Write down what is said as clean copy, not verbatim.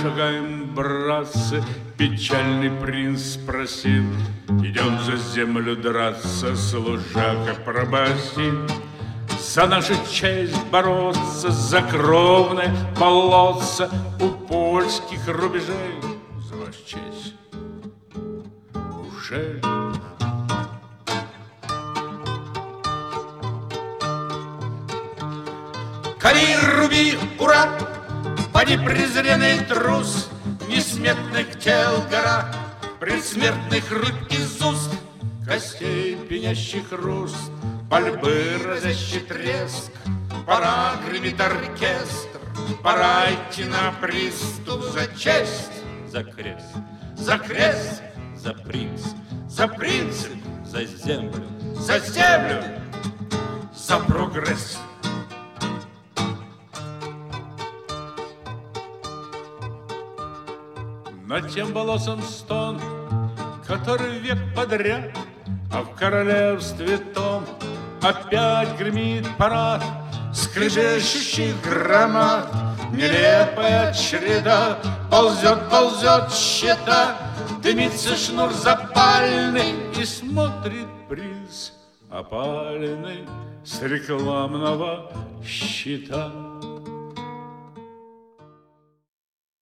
шагаем, братцы, печальный принц просил. Идем за землю драться, служака пробасил. За нашу честь бороться, за кровное полоться у польских рубежей. За вашу честь уже. Кори, руби, ура! Поди, презренный трус, несметных тел гора, предсмертных рыб из уст, костей пенящих хруст, пальбы разящий треск. Пора гремит оркестр, пора идти на приступ за честь, За крест, за крест, за принц, за принцип, за землю, за землю, за прогресс. Над тем болотом стон, который век подряд, а в королевстве том опять гремит парад скрежещущих громад. Нелепая череда ползет, ползет щита, дымится шнур запальный, и смотрит принц опаленный с рекламного щита.